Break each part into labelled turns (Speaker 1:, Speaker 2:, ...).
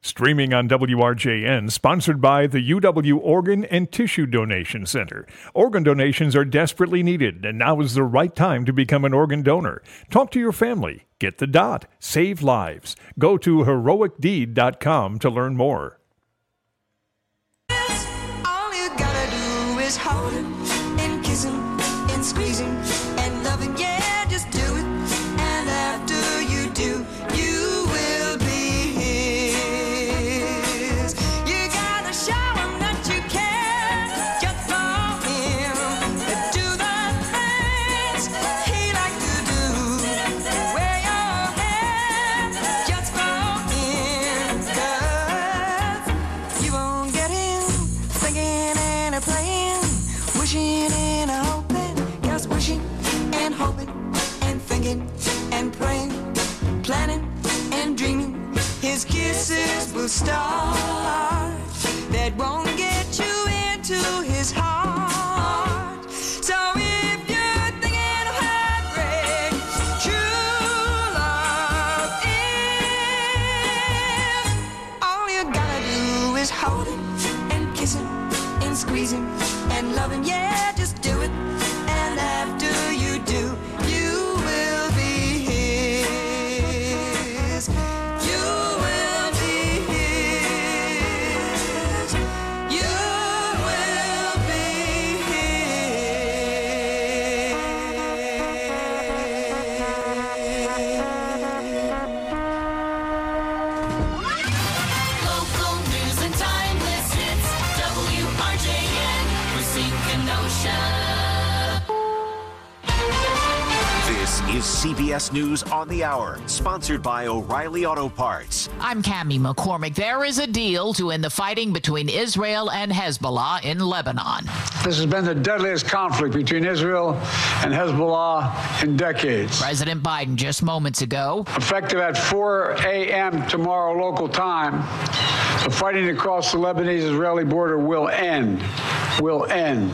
Speaker 1: Streaming on WRJN, sponsored by the UW Organ and Tissue Donation Center. Organ donations are desperately needed, and now is the right time to become an organ donor. Talk to your family. Get the dot. Save lives. Go to heroicdeed.com to learn more.
Speaker 2: All you gotta do is hold him and kiss him and squeeze him and love him. Yeah, just do it. And after you do, you will be his. You gotta show him that you care just for him. Do the things he likes to do. Wear your hair just for him. 'Cause you won't get him thinking and a playing, wishing and a hoping, just wishing and hoping and thinking and praying, planning and dreaming. His kisses will start that won't get you into his heart. So if you're thinking of heartbreak, true love is. All you gotta do is hold him and kiss him and squeeze him and love him. Yeah, just do it. And after you do, you will be his. You will be his. You will be
Speaker 3: Local news and timeless hits. WRJN, Racine Kenosha.
Speaker 4: This is CBS News on the Hour, sponsored by O'Reilly Auto Parts.
Speaker 5: I'm Cammie McCormick. There is a deal to end the fighting between Israel and Hezbollah in Lebanon.
Speaker 6: This has been the deadliest conflict between Israel and Hezbollah in decades.
Speaker 5: President Biden just moments ago.
Speaker 6: Effective at 4 a.m. tomorrow local time, the fighting across the Lebanese-Israeli border will end. Will end.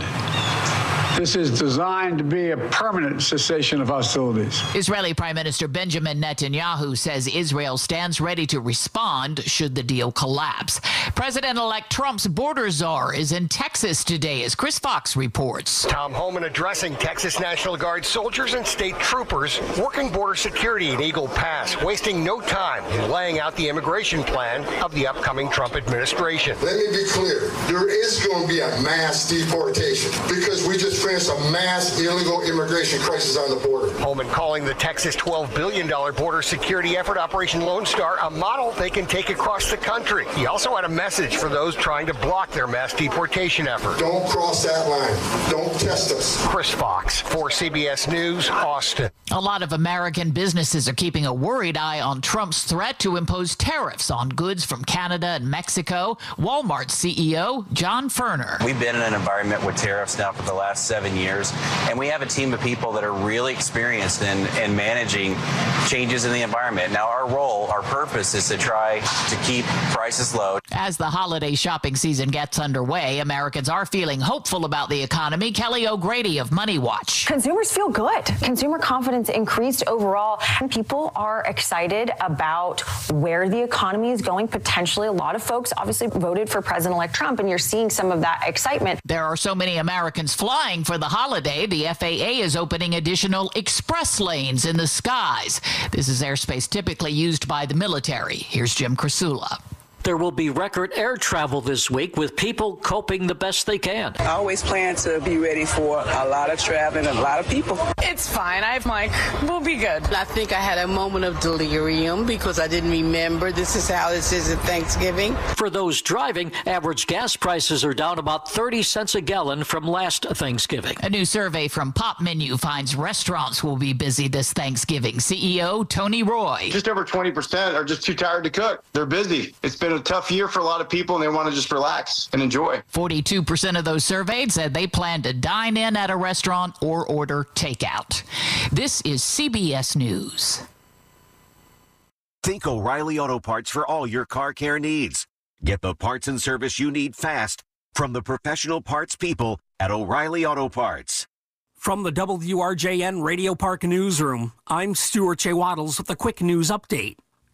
Speaker 6: This is designed to be a permanent cessation of hostilities.
Speaker 5: Israeli Prime Minister Benjamin Netanyahu says Israel stands ready to respond should the deal collapse. President-elect Trump's border czar is in Texas today, as Chris Fox reports.
Speaker 7: Tom Homan addressing Texas National Guard soldiers and state troopers working border security in Eagle Pass, wasting no time in laying out the immigration plan of the upcoming Trump administration.
Speaker 8: Let me be clear. There is going to be a mass deportation because we just finished a mass illegal immigration crisis on the border.
Speaker 7: Homan calling the Texas $12 billion border security effort, Operation Lone Star, a model they can take across the country. He also had a message for those trying to block their mass deportation effort.
Speaker 8: Don't cross that line. Don't test us.
Speaker 7: Chris Fox for CBS News, Austin.
Speaker 5: A lot of American businesses are keeping a worried eye on Trump's threat to impose tariffs on goods from Canada and Mexico. Walmart CEO John Furner.
Speaker 9: We've been in an environment with tariffs now for the last 7 years, and we have a team of people that are really experienced in managing changes in the environment. Now, our role, our purpose is to try to keep prices low.
Speaker 5: As the holiday shopping season gets underway, Americans are feeling hopeful about the economy. Kelly O'Grady of Money Watch.
Speaker 10: Consumers feel good. Consumer confidence increased overall, and people are excited about where the economy is going. Potentially, a lot of folks obviously voted for President-elect Trump, and you're seeing some of that excitement.
Speaker 5: There are so many Americans flying for the holiday, the FAA is opening additional express lanes in the skies. This is airspace typically used by the military. Here's Jim Krasula.
Speaker 11: There will be record air travel this week with people coping the best they can.
Speaker 12: I always plan to be ready for a lot of traveling and a lot of people.
Speaker 13: It's fine. We'll be good. I think I had a moment of delirium because I didn't remember this is how this is at Thanksgiving.
Speaker 11: For those driving, average gas prices are down about 30 cents a gallon from last Thanksgiving.
Speaker 5: A new survey from Pop Menu finds restaurants will be busy this Thanksgiving. CEO Tony Roy.
Speaker 14: Just over 20% are just too tired to cook. They're busy. It's been a tough year for a lot of people, and they want to just relax and enjoy.
Speaker 5: 42% of those surveyed said they plan to dine in at a restaurant or order takeout. This is CBS News.
Speaker 4: Think O'Reilly Auto Parts for all your car care needs. Get the parts and service you need fast from the professional parts people at O'Reilly Auto Parts.
Speaker 15: From the WRJN Radio Park Newsroom, I'm Stuart J. Waddles with a quick news update.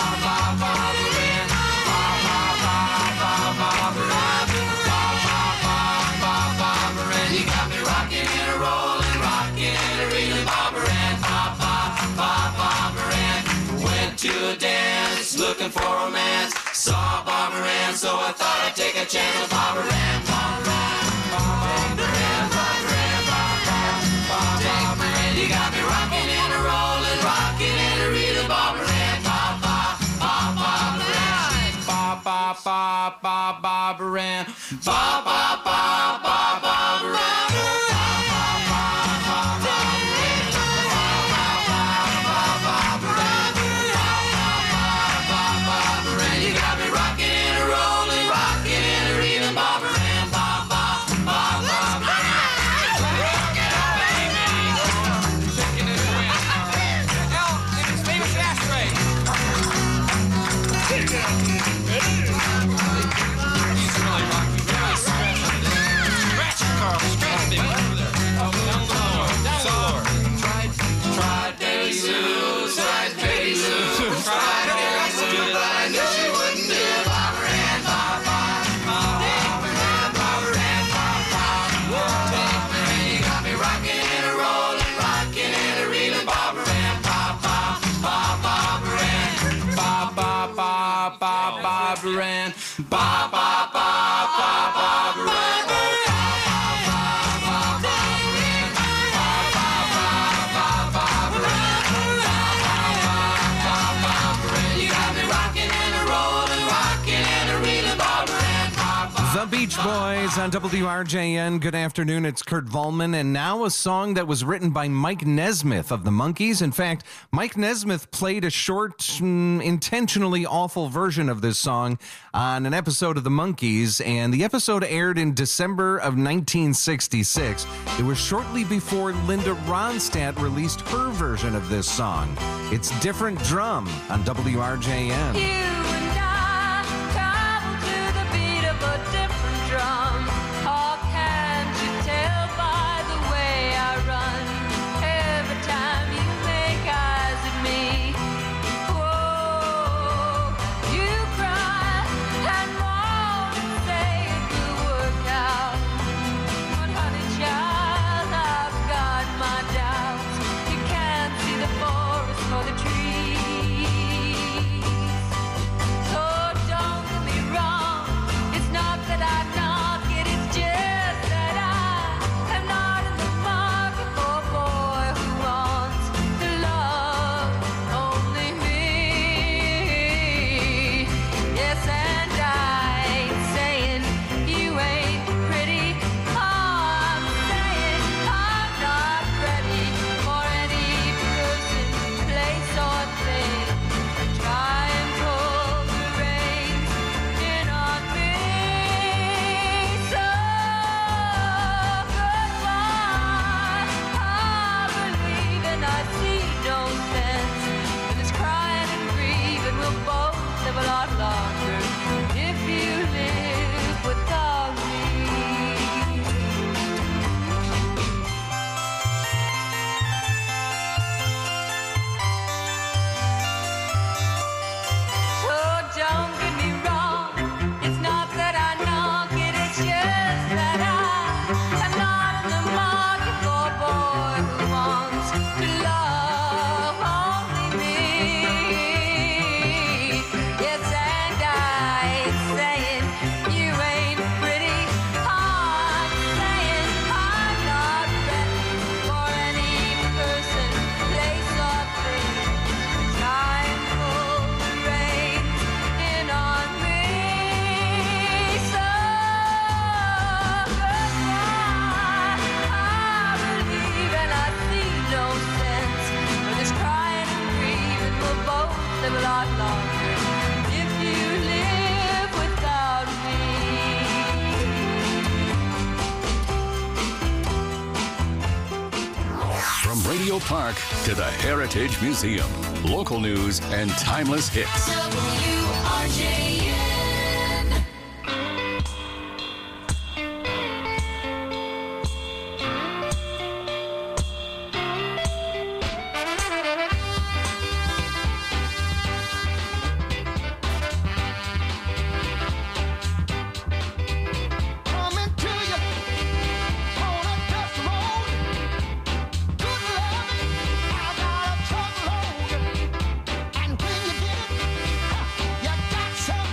Speaker 3: You got me rocking and a rolling, rocking and a reeling, Barbara Ann, Barbara Ann. Went to a dance, looking for romance. Saw Barbara Ann, so I thought I'd take a chance with Barbara Ann, Barbara Ann, Barbara Ann, Barbara Ann, Barbara Ann. You got me rocking and a rolling, rocking and a reeling, Barbara Ann, Barbara Ann, Barbara Ann, Barbara Ann. You got me rocking and a rolling, rocking and a reeling, Barbara Ann, Barbara Ann.
Speaker 16: Boys on WRJN. Good afternoon. It's Kurt Volman, and now a song that was written by Mike Nesmith of the Monkees. In fact, Mike Nesmith played a short, intentionally awful version of this song on an episode of the Monkees, and the episode aired in December of 1966. It was shortly before Linda Ronstadt released her version of this song. It's Different Drum on WRJN.
Speaker 17: Park to the Heritage Museum. Local news and timeless hits.
Speaker 3: WRJN.
Speaker 18: And when you get it, you got some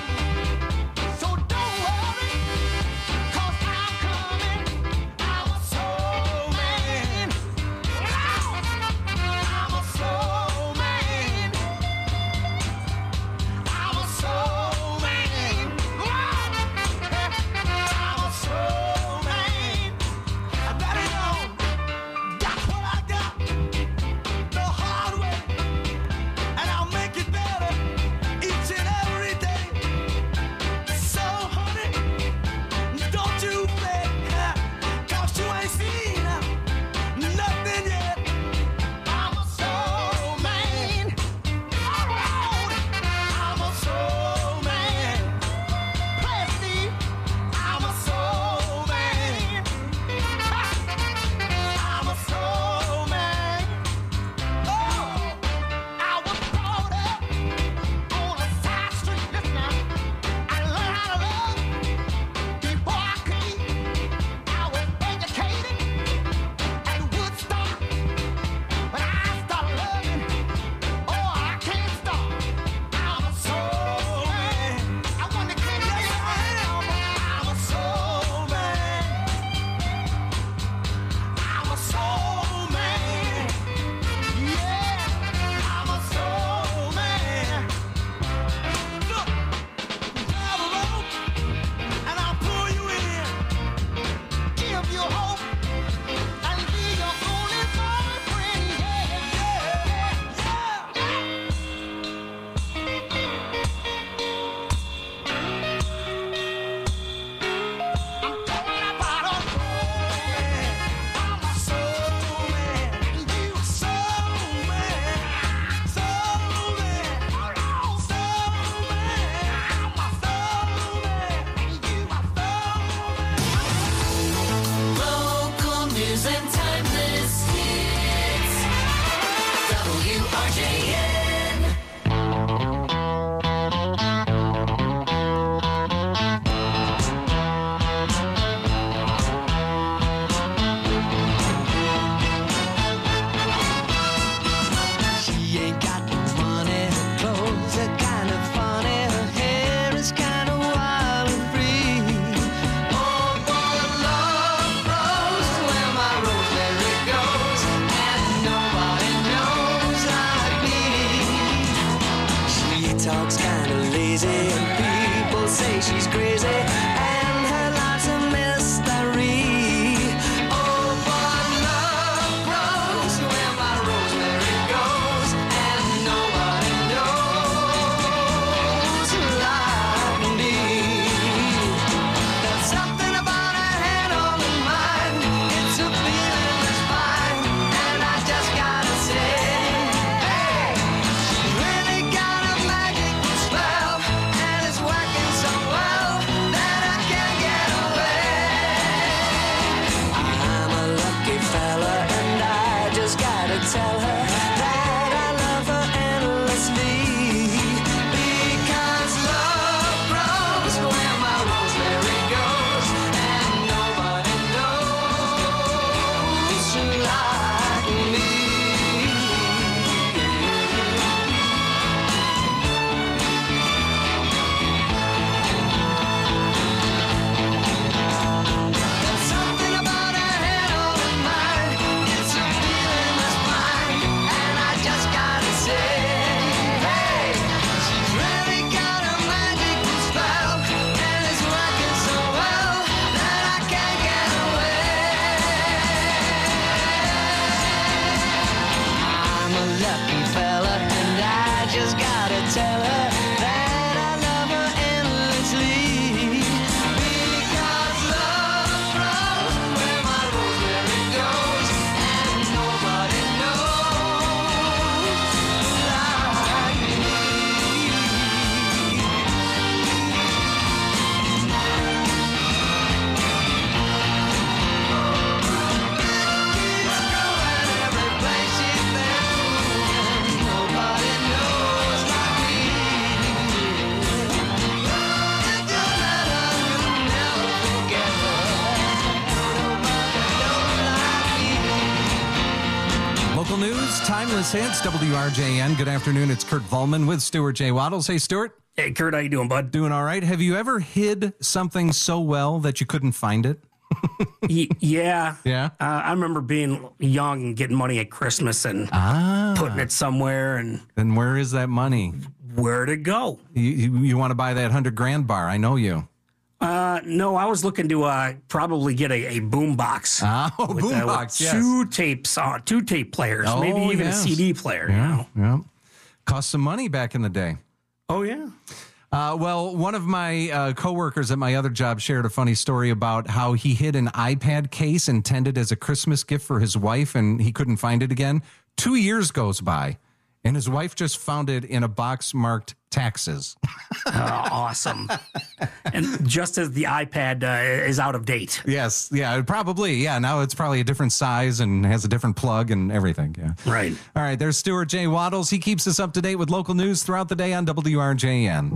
Speaker 16: Timeless Hits, WRJN. Good afternoon. It's Kurt Volman with Stuart J. Waddles. Hey, Stuart.
Speaker 15: Hey, Kurt. How you doing, bud?
Speaker 16: Doing all right. Have you ever hid something so well that you couldn't find it?
Speaker 15: Yeah.
Speaker 16: Yeah?
Speaker 15: I remember being young and getting money at Christmas and putting it somewhere. And
Speaker 16: then where is that money?
Speaker 15: Where'd it go?
Speaker 16: You want to buy that $100,000 bar. I know you.
Speaker 15: No, I was looking to probably get a boom box.
Speaker 16: Boom box, yes.
Speaker 15: Two tape players, maybe even a CD player.
Speaker 16: Yeah. Cost some money back in the day.
Speaker 15: Oh, yeah.
Speaker 16: Well, one of my coworkers at my other job shared a funny story about how he hid an iPad case intended as a Christmas gift for his wife, and he couldn't find it again. 2 years goes by, and his wife just found it in a box marked taxes.
Speaker 15: Awesome. And just as the iPad is out of date.
Speaker 16: Yes. Yeah, probably. Yeah. Now it's probably a different size and has a different plug and everything. Yeah.
Speaker 15: Right.
Speaker 16: All right. There's Stuart J. Waddles. He keeps us up to date with local news throughout the day on WRJN.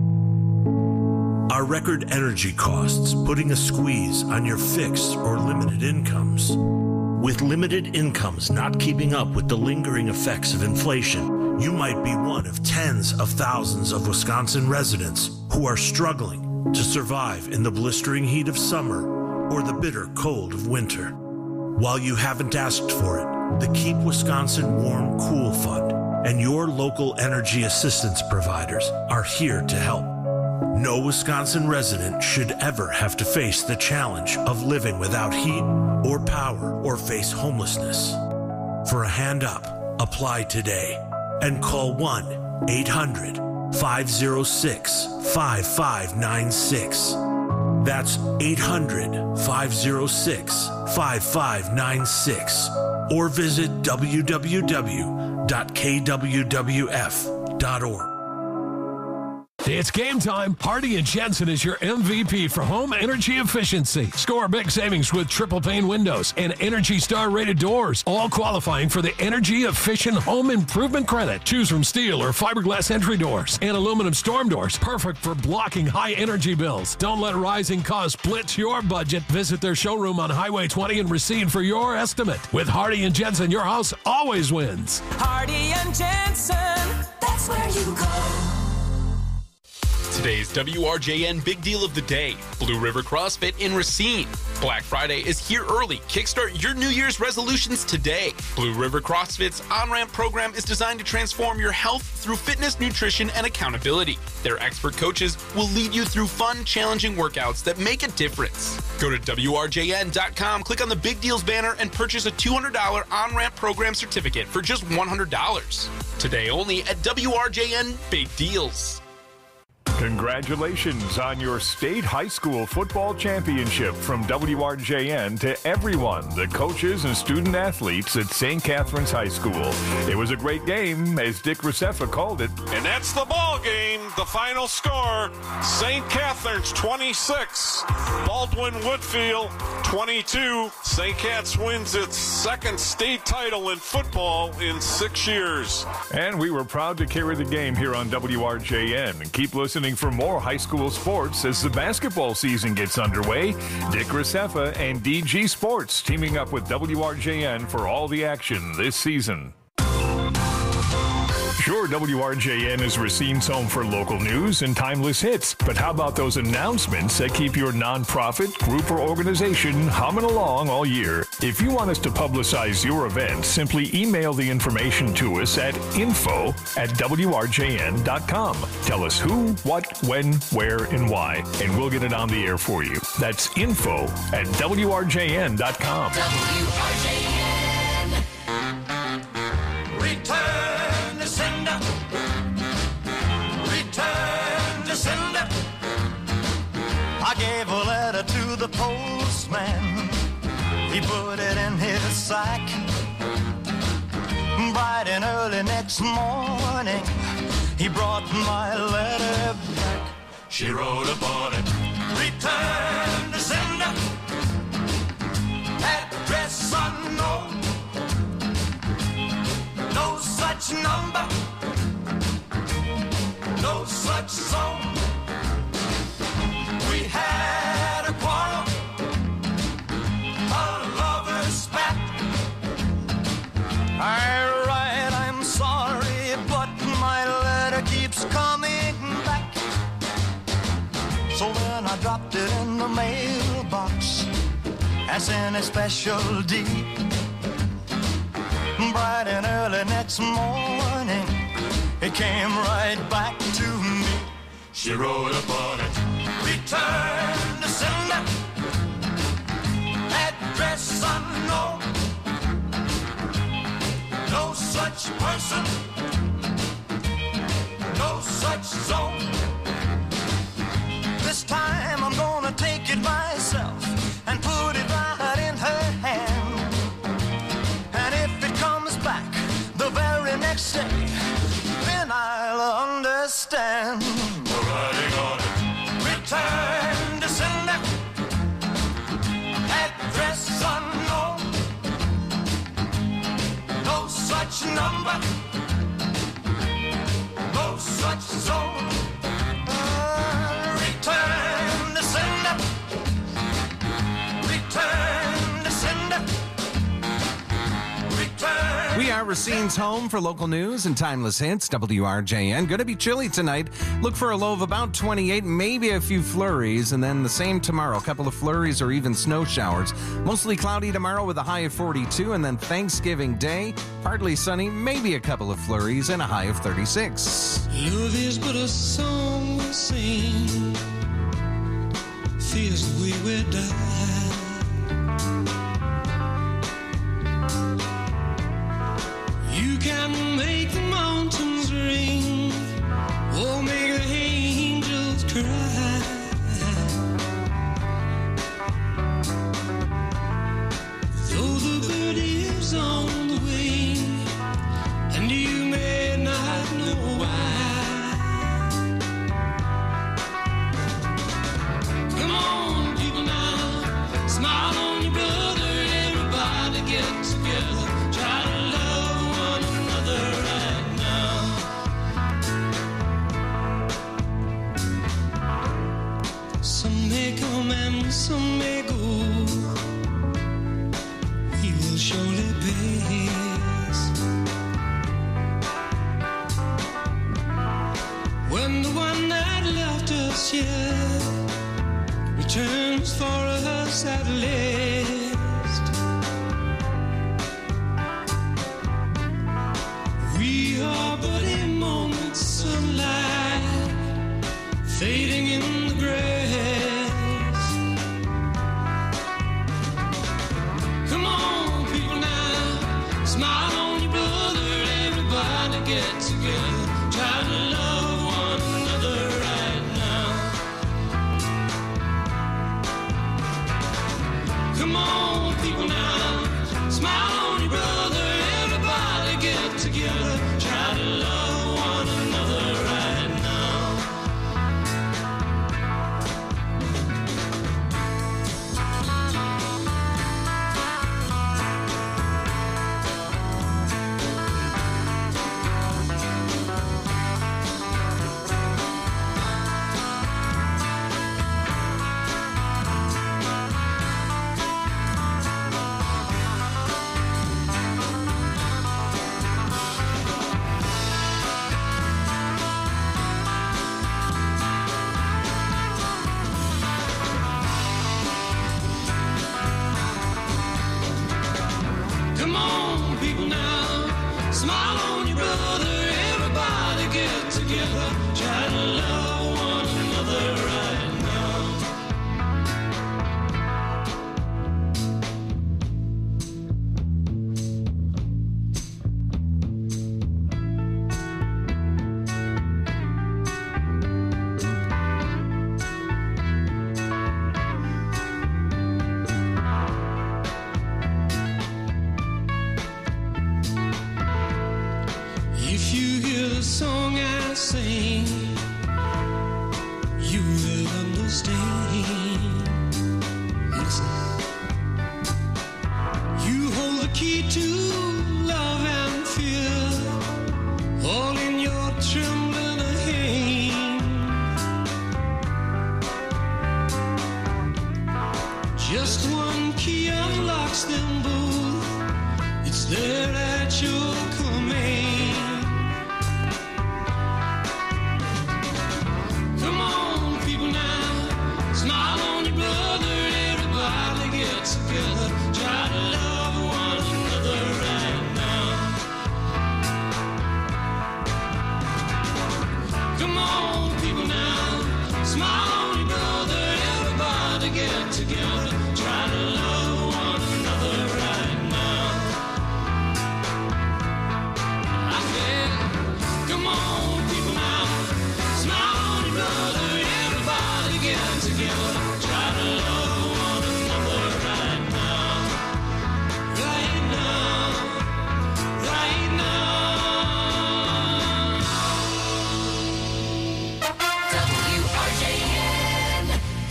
Speaker 1: Are record energy costs putting a squeeze on your fixed or limited incomes? With limited incomes not keeping up with the lingering effects of inflation, you might be one of tens of thousands of Wisconsin residents who are struggling to survive in the blistering heat of summer or the bitter cold of winter. While you haven't asked for it, the Keep Wisconsin Warm Cool Fund and your local energy assistance providers are here to help. No Wisconsin resident should ever have to face the challenge of living without heat or power or face homelessness. For a hand up, apply today and call 1-800-506-5596. That's 800-506-5596. Or visit www.kwwf.org.
Speaker 18: It's game time. Hardy & Jensen is your MVP for home energy efficiency. Score big savings with triple pane windows and Energy Star rated doors, all qualifying for the Energy Efficient Home Improvement Credit. Choose from steel or fiberglass entry doors and aluminum storm doors, perfect for blocking high energy bills. Don't let rising costs blitz your budget. Visit their showroom on Highway 20 and Racine for your estimate. With Hardy & Jensen, your house always wins.
Speaker 2: Hardy & Jensen, that's where you go.
Speaker 19: Today's WRJN Big Deal of the Day, Blue River CrossFit in Racine. Black Friday is here early. Kickstart your New Year's resolutions today. Blue River CrossFit's on-ramp program is designed to transform your health through fitness, nutrition, and accountability. Their expert coaches will lead you through fun, challenging workouts that make a difference. Go to WRJN.com, click on the Big Deals banner, and purchase a $200 on-ramp program certificate for just $100. Today only at WRJN Big Deals.
Speaker 20: Congratulations on your state high school football championship from WRJN to everyone, the coaches and student athletes at St. Catherine's High School. It was a great game, as Dick Rosefa called it.
Speaker 21: And that's the ball game. The final score, St. Catherine's 26, Baldwin Woodfield 22. St. Cat's wins its second state title in football in 6 years.
Speaker 20: And we were proud to carry the game here on WRJN. And keep listening for more high school sports as the basketball season gets underway. Dick Rosefa and DG Sports teaming up with WRJN for all the action this season. Sure, WRJN is Racine's home for local news and timeless hits, but how about those announcements that keep your nonprofit, group, or organization humming along all year? If you want us to publicize your event, simply email the information to us at info@wrjn.com. Tell us who, what, when, where, and why, and we'll get it on the air for you. That's info@wrjn.com.
Speaker 2: WRJN. Return to sender. Return to sender. I gave a letter to the postman. He put it in his sack. Bright and early next morning, he brought my letter back. She wrote upon it, return to sender. Address unknown. No such number. No such zone. We had a quarrel. A lover's spat. I write I dropped it in the mailbox as in a special deed. Bright and early next morning, it came right back to me. She wrote upon it, return to sender, address unknown, no such person, no such zone. This time I'm gonna take it myself and put it right in her hand. And if it comes back the very next day, then I'll understand. Writing on it, return to sender, address unknown, no such number, no such zone. Return to sender, return to sender, return.
Speaker 16: We are Racine's home for local news and timeless hits. WRJN. Going to be chilly tonight. Look for a low of about 28, maybe a few flurries, and then the same tomorrow. A couple of flurries or even snow showers. Mostly cloudy tomorrow with a high of 42, and then Thanksgiving Day, partly sunny, maybe a couple of flurries, and a high of 36.
Speaker 3: Love is but a song we sing, fears we will die. You can make the mountains ring, or make the angels cry. Though the bird is on the wing, and you may not know why. Come on, people now, smile on your brother, everybody get together, try to love one another right now. Some may come and some may go, we will surely pass. When the one that left us here returns for us at last, we are but a moment's sunlight fading in the grass. Come on, people now, smile on your brother, everybody get together, try to love one another right now. Come on, people now, smile on your brother, everybody get together, try to love one another right now. Come on, people now, smile on your brother, everybody get together, try to love one another right now. If you hear the song I sing, you will understand. Listen. You hold the key to love and fear, all in your trembling hand. Just one key unlocks them both, it's there at your command. Come on, people now, together. Try to love one another right now. Come on, people now. Smile on your brother. Everybody get together. Try to love one another right now. I said, come on, people now. Smile on your brother. Everybody get together. Try to love one another right now. Right now. Right now.
Speaker 2: WRJN.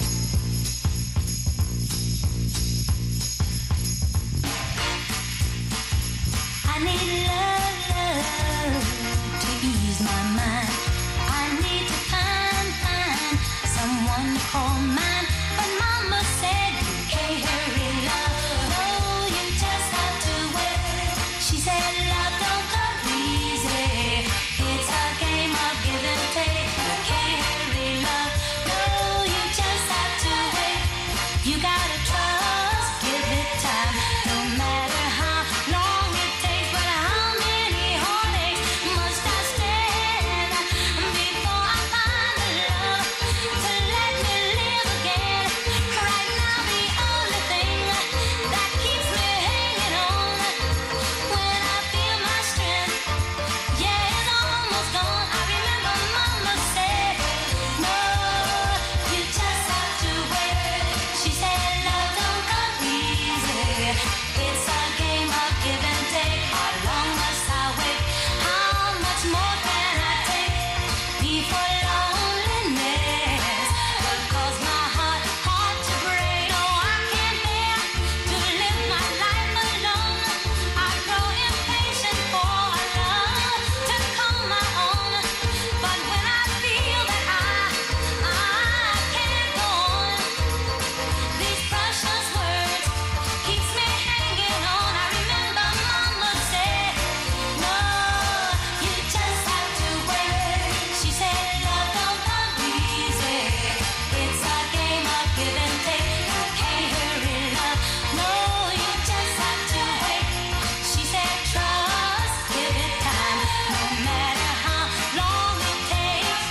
Speaker 2: I need love to ease my mind. I need to find someone to call mine. But Mama said you can't hurry love. No, you just have to wait. She said love don't come easy. It's a game of give and take. You can't hurry love. No, you just have to wait. You gotta trust, give it time. No matter how long it takes, but how many heartaches must I stand before I find the love to let me live again? Right now, the only thing that keeps me hanging on when I feel my strength, yeah, it's almost gone. I remember Mama said, no, you just have to wait. She said love don't come easy. It's a game of give and take. How long must I wait? How much more can I take before loneliness will cause my heart to break? No, I can't bear to live my life alone. I grow impatient for love to call my own. But when I feel that I can't go on, these precious words keeps me hanging on. I remember Mama said, no, you just have to wait. She said love don't come easy. It's a game of give and take. You can't hurry love. No, you just have to wait. She said trust, give it time. No matter how long it takes.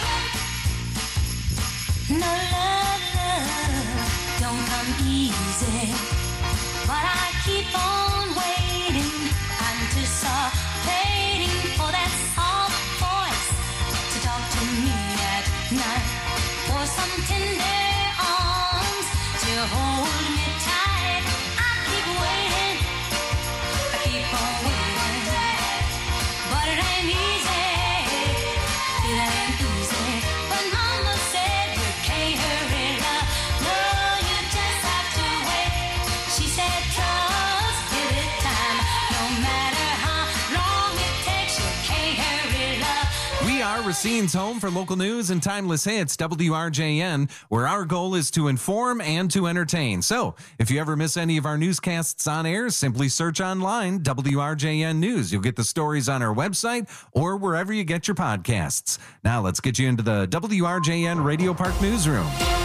Speaker 2: No love don't come easy, but I keep on waiting, anticipating for that soft voice to talk to me at night, for some tender arms to hold me tight. I keep waiting, I keep on waiting, but it ain't easy. It ain't easy. But Mama said you can't hurry love. No, you just have to wait. She said trust, give it time. No matter how long it takes, you can't hurry love.
Speaker 16: We are Racine's home for local news and timeless hits, WRJN, where our goal is to inform and to entertain. So, if you ever miss any of our newscasts on air, simply search online, WRJN News. You'll get the stories on our website or wherever you get your podcasts. Now, let's get you into the WRJN Radio Park Newsroom.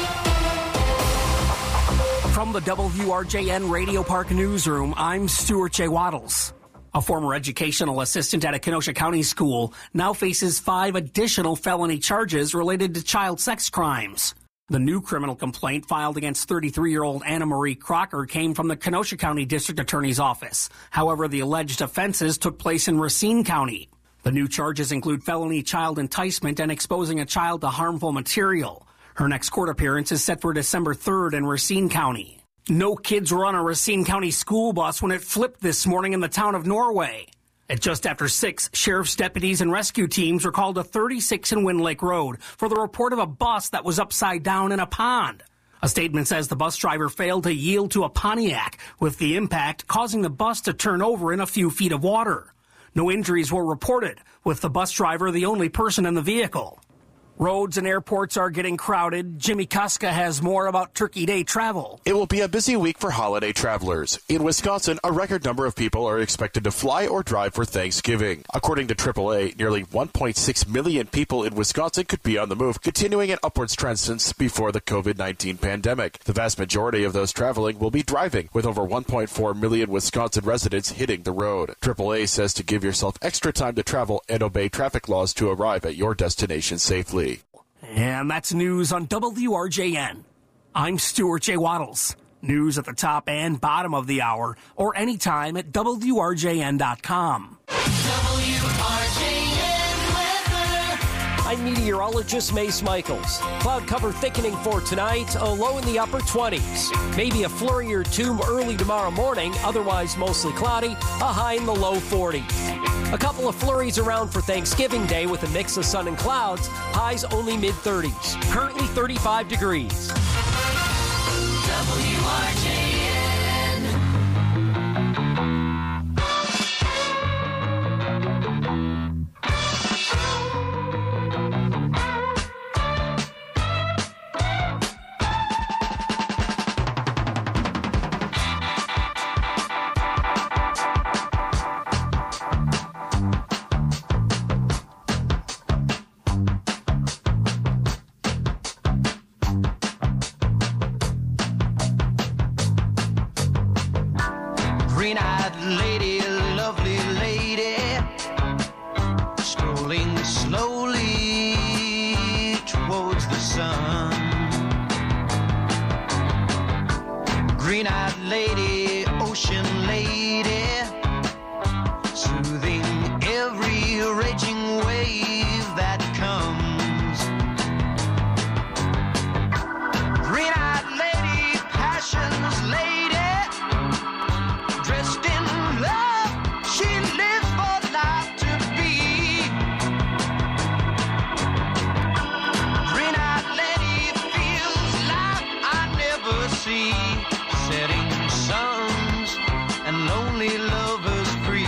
Speaker 15: From the WRJN Radio Park Newsroom, I'm Stuart J. Waddles. A former educational assistant at a Kenosha County school now faces 5 additional felony charges related to child sex crimes. The new criminal complaint filed against 33-year-old Anna Marie Crocker came from the Kenosha County District Attorney's Office. However, the alleged offenses took place in Racine County. The new charges include felony child enticement and exposing a child to harmful material. Her next court appearance is set for December 3rd in Racine County. No kids were on a Racine County school bus when it flipped this morning in the town of Norway. At just after 6, sheriff's deputies and rescue teams were called to 36 and Wind Lake Road for the report of a bus that was upside down in a pond. A statement says the bus driver failed to yield to a Pontiac, with the impact causing the bus to turn over in a few feet of water. No injuries were reported, with the bus driver the only person in the vehicle. Roads and airports are getting crowded. Jimmy Kuska has more about Turkey Day travel.
Speaker 6: It will be a busy week for holiday travelers. In Wisconsin, a record number of people are expected to fly or drive for Thanksgiving. According to AAA, nearly 1.6 million people in Wisconsin could be on the move, continuing an upwards trend since before the COVID-19 pandemic. The vast majority of those traveling will be driving, with over 1.4 million Wisconsin residents hitting the road. AAA says to give yourself extra time to travel and obey traffic laws to arrive at your destination safely.
Speaker 15: And that's news on WRJN. I'm Stuart J. Waddles. News at the top and bottom of the hour, or anytime at WRJN.com.
Speaker 7: I'm meteorologist Mace Michaels. Cloud cover thickening for tonight, a low in the upper 20s. Maybe a flurry or two early tomorrow morning, otherwise mostly cloudy, a high in the low 40s. A couple of flurries around for Thanksgiving Day with a mix of sun and clouds, highs only mid-30s. Currently 35 degrees.
Speaker 3: WRJN.
Speaker 2: Green-eyed lady, lovely lady, strolling slowly towards the sun. Green-eyed lady, ocean lady, soothing every raging wave that comes. Green-eyed lady, passion's lady, dressed in love, she lives for life to be. Green-eyed lady feels life I never see. Setting suns and lonely lovers free.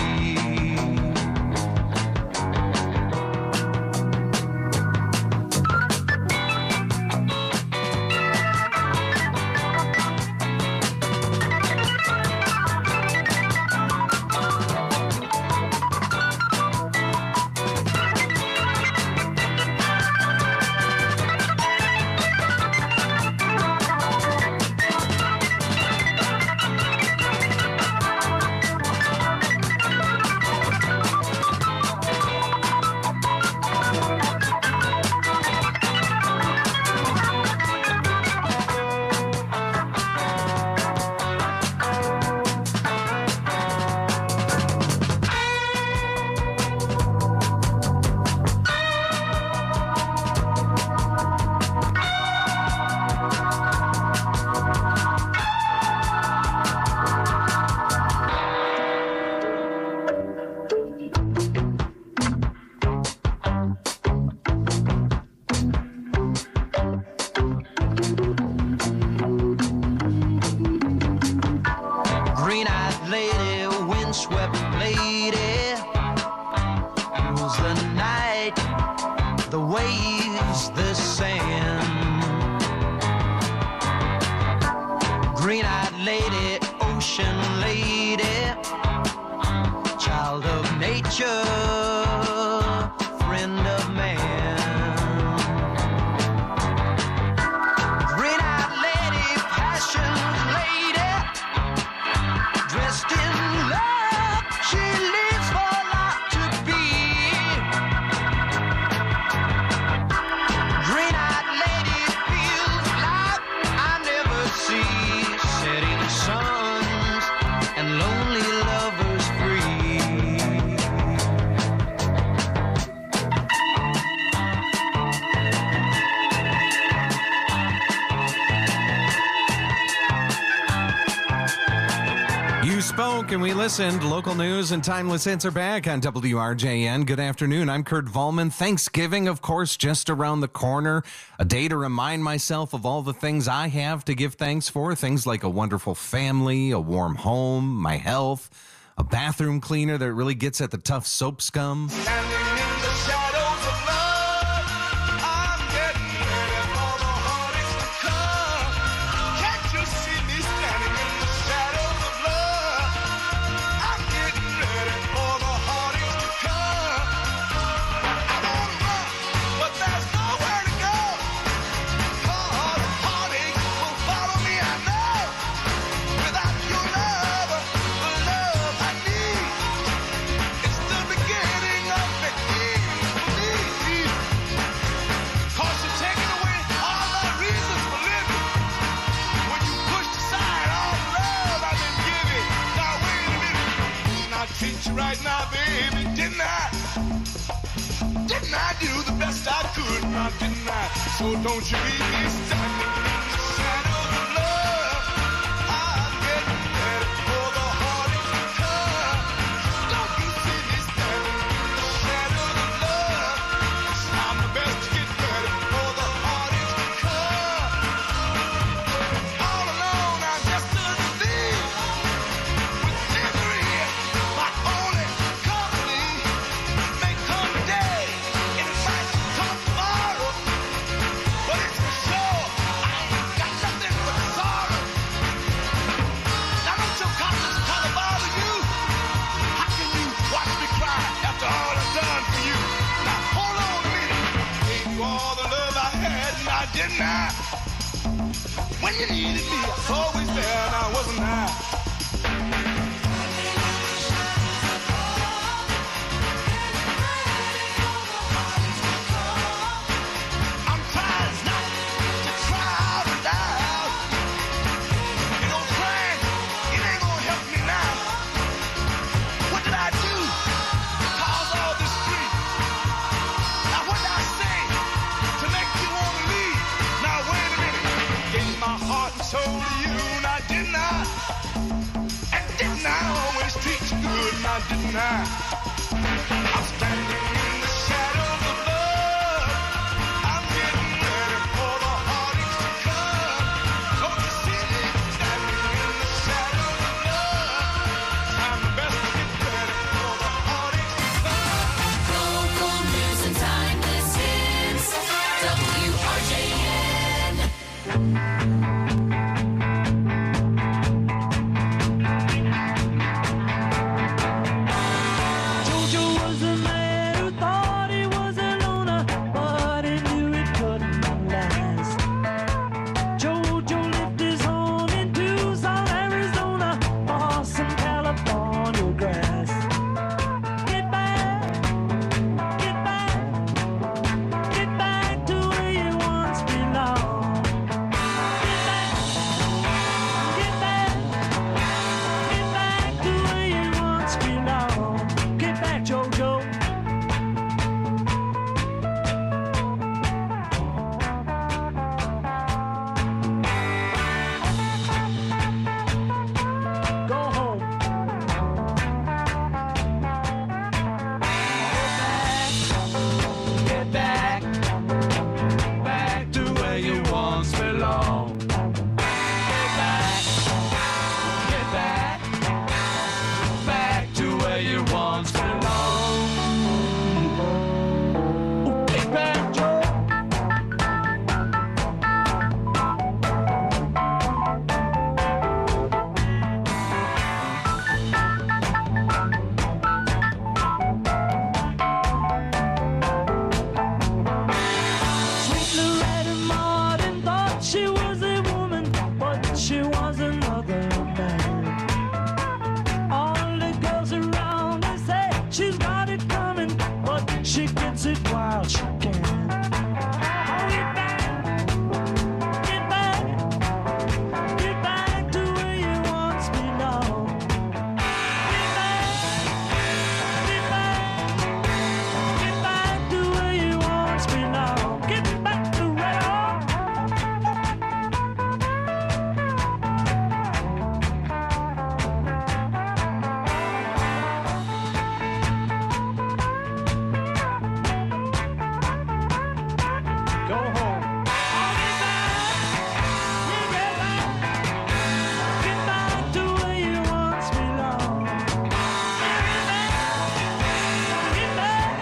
Speaker 2: Green-eyed lady, windswept lady, rules the night, the waves, the sand. Green-eyed lady, ocean lady, child of nature, friend of man. Green-eyed lady, passion's lady, dressed in love, she lives for life to be. Green-eyed lady feels life I never see. Setting suns and lonely lovers free.
Speaker 16: You spoke and we listened. Local news and timeless hits are back on WRJN. Good afternoon. I'm Kurt Volman. Thanksgiving, of course, just around the corner. A day to remind myself of all the things I have to give thanks for. Things like a wonderful family, a warm home, my health, a bathroom cleaner that really gets at the tough soap scum.
Speaker 2: Standing in the shadows of love, I'm
Speaker 3: right now, baby, didn't I? Didn't I do the best I could? Now, didn't I? So don't you leave me standing in the shadows of love. I'm getting ready for the heartache to come. Don't you see me standing in the shadows of love? I'm the best to get ready for the heartache to come. All alone, I'm just a thief with misery, my only company. May come today, it might come tomorrow, but it's for sure I ain't got nothing but sorrow. Now don't your conscience kind of bother you? How can you watch me cry after all I've done for you? Now hold on a minute, gave you all the love I had, now didn't I? When you needed me, I was always there, now wasn't I? I'm trying not to cry out loud. You know, crying, it ain't gonna help me now. What did I do to cause all this grief? Now what did I say to make you want to leave? Now wait a minute. Gave my heart and soul to you, now didn't I? And didn't I always treat you good, now didn't I? I'm standing in the shadows of love. I'm getting ready for the heartaches to come. Don't you see me standing in the shadows of love? I'm the best to get ready for the heartaches to come.
Speaker 8: Local news and timeless hits. WRJN.
Speaker 3: Jojo was a man who thought he was a loner, but he knew it couldn't last. Jojo lived his home in Tucson, Arizona, for some California grass. Get back, get back, get back to where you once belonged. Get back, get back to where you once belonged. Get back, Jojo. Go home. Get back, back to where you once belonged. Get back, back to where you once belonged. Get back, Joe. Sweet Loretta Martin thought she was a woman, but she was another man. All the girls around her say she's got it coming, but she gets it while she can. Get back, get back, get back to where you once belonged. Get back, get back, get back to where you once belonged. Get back to where go home. Get back to where you once belonged. Get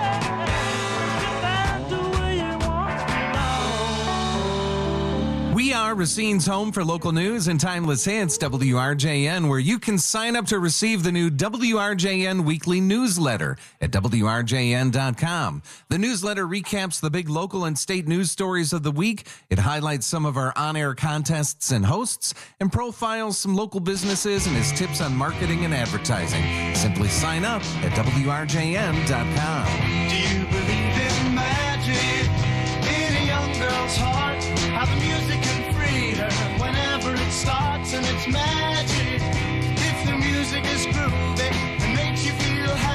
Speaker 3: back to where you once belonged.
Speaker 16: We are Racine's home for local news and timeless hits, WRJN, where you can sign up to receive the new WRJN weekly newsletter at WRJN.com. The newsletter recaps the big local and state news stories of the week. It highlights some of our on-air contests and hosts and profiles some local businesses and has tips on marketing and advertising. Simply sign up at WRJN.com.
Speaker 3: Do you believe in magic in a young girl's heart? How the music can free her whenever it starts, and it's magic if the music is groovy and makes you feel happy.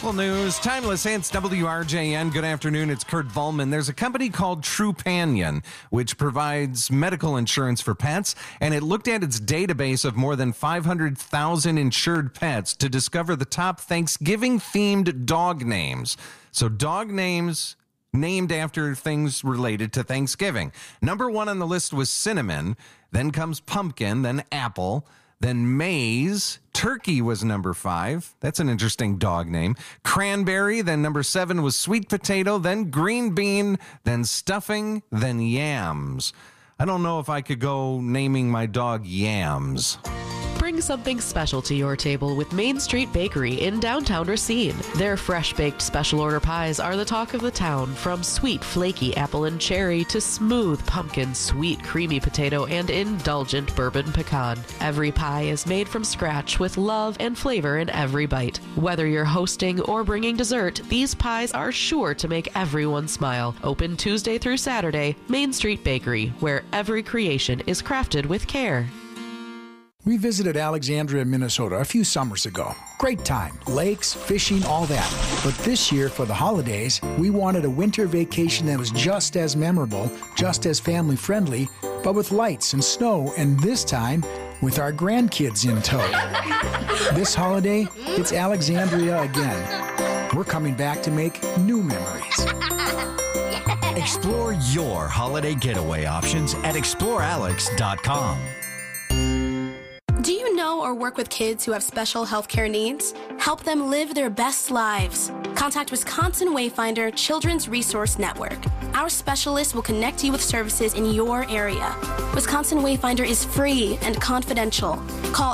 Speaker 16: Local news, Timeless Hits, WRJN. Good afternoon, it's Kurt Volman. There's a company called Trupanion, which provides medical insurance for pets, and it looked at its database of more than 500,000 insured pets to discover the top Thanksgiving-themed dog names. So dog names named after things related to Thanksgiving. Number one on the list was cinnamon, then comes pumpkin, then apple, then maize. Turkey was number 5. That's an interesting dog name. Cranberry, then number 7 was sweet potato, then green bean, then stuffing, then yams. I don't know if I could go naming my dog Yams.
Speaker 9: Bring something special to your table with Main Street Bakery in downtown Racine. Their fresh-baked special order pies are the talk of the town, from sweet, flaky apple and cherry to smooth pumpkin, sweet, creamy potato, and indulgent bourbon pecan. Every pie is made from scratch with love and flavor in every bite. Whether you're hosting or bringing dessert, these pies are sure to make everyone smile. Open Tuesday through Saturday, Main Street Bakery, where every creation is crafted with care.
Speaker 10: We visited Alexandria, Minnesota a few summers ago. Great time. Lakes, fishing, all that. But this year, for the holidays, we wanted a winter vacation that was just as memorable, just as family-friendly, but with lights and snow, and this time, with our grandkids in tow. This holiday, it's Alexandria again. We're coming back to make new memories.
Speaker 11: Explore your holiday getaway options at explorealex.com.
Speaker 12: Do you know or work with kids who have special healthcare needs? Help them live their best lives. Contact Wisconsin Wayfinder Children's Resource Network. Our specialists will connect you with services in your area. Wisconsin Wayfinder is free and confidential. Call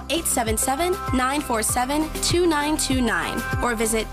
Speaker 12: 877-947-2929 or visit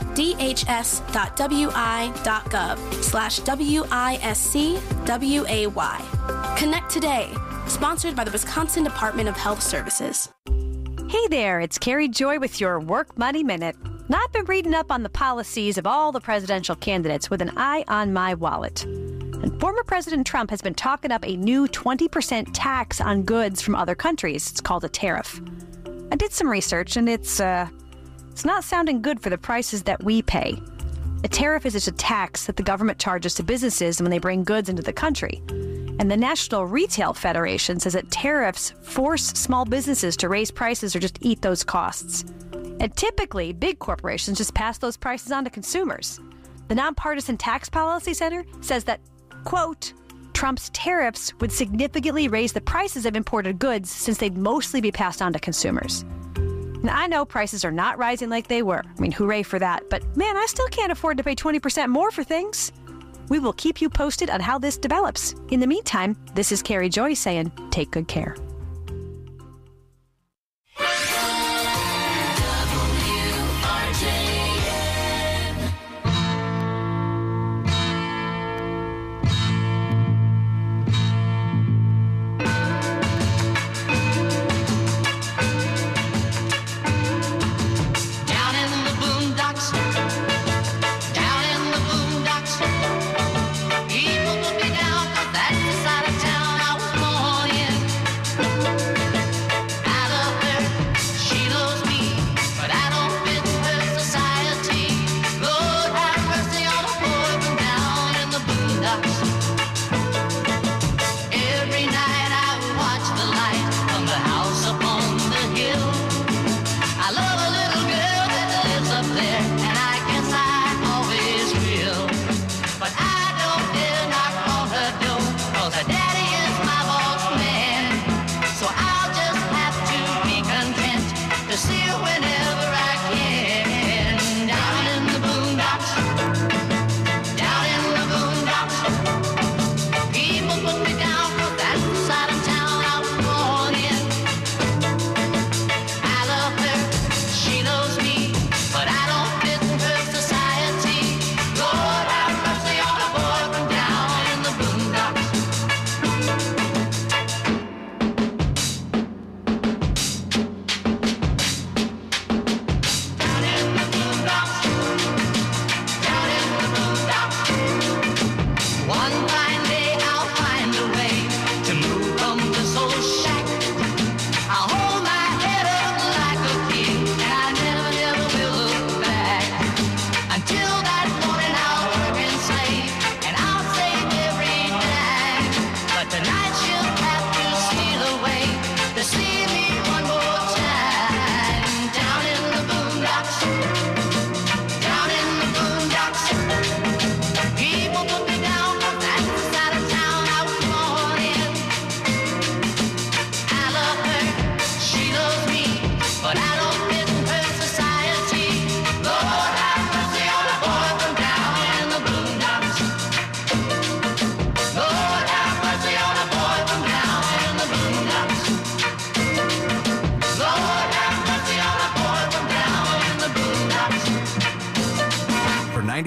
Speaker 12: dhs.wi.gov/WISCWAY. Connect today. Sponsored by the Wisconsin Department of Health Services.
Speaker 13: Hey there, it's Carrie Joy with your Work Money Minute. Now, I've been reading up on the policies of all the presidential candidates with an eye on my wallet. And former President Trump has been talking up a new 20% tax on goods from other countries. It's called a tariff. I did some research, and it's not sounding good for the prices that we pay. A tariff is just a tax that the government charges to businesses when they bring goods into the country. And the National Retail Federation says that tariffs force small businesses to raise prices or just eat those costs. And typically, big corporations just pass those prices on to consumers. The Nonpartisan Tax Policy Center says that, quote, Trump's tariffs would significantly raise the prices of imported goods since they'd mostly be passed on to consumers. Now, I know prices are not rising like they were. I mean, hooray for that. But man, I still can't afford to pay 20% more for things. We will keep you posted on how this develops. In the meantime, this is Carrie Joy saying, take good care.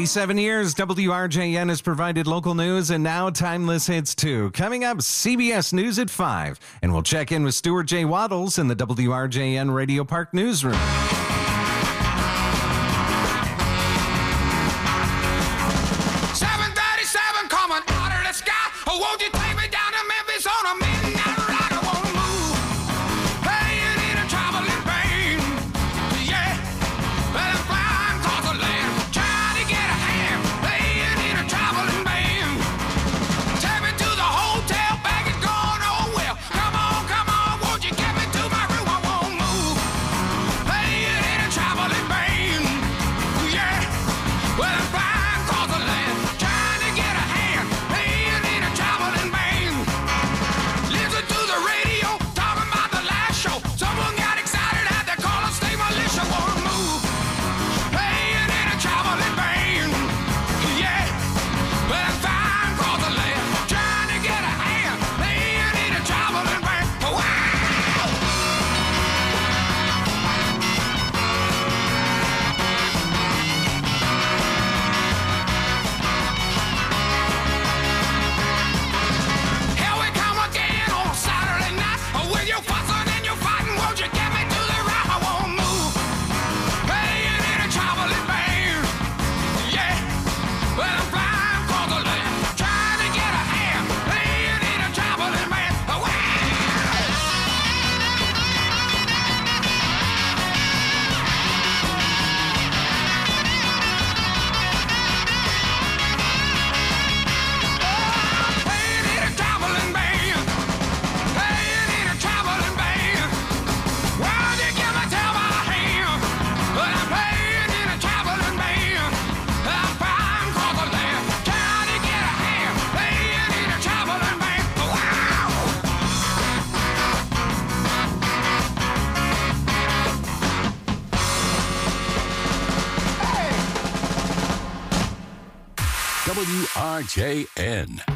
Speaker 16: 97 years, WRJN has provided local news and now timeless hits too. Coming up, CBS News at 5. And we'll check in with Stuart J. Waddles in the WRJN Radio Park newsroom.
Speaker 3: 737 coming out of the sky. Oh, won't you take me down to Memphis on a midnight ride? I won't move. Hey, you need a traveling pain. Yeah, but I'm flying across the land, trying to get a hand. Hey, you need a traveling man. Take me to the hotel, baggage gone, oh well. Come on, won't you get me to my room? I won't move. Hey, you need a traveling man. Yeah, well, I'm flying across the land, trying to get a hand. Hey, you need a traveling man. Listen to the radio, talking about the last show. Someone got excited, had to call a state militia. Won't move. Hey, you need a traveling man. Yeah, but I'm flying across the land, trying to get a hand. Hey, you need a traveling man. Wow! Here we come again on Saturday night. With your fussing and your fighting, won't you get me to the right? I won't move. Hey, you need a traveling man. Yeah, well, I'm flying across the land, trying to get a hand. Hey, you need a traveling man. Wow! Hey, you need a traveling man. Hey, you need a traveling man. Why'd you give me till my hand? But I'm paying in a traveling man. I'm flying across the land, trying to get a hand. Hey, you need a traveling man. Wow!
Speaker 17: WRJN.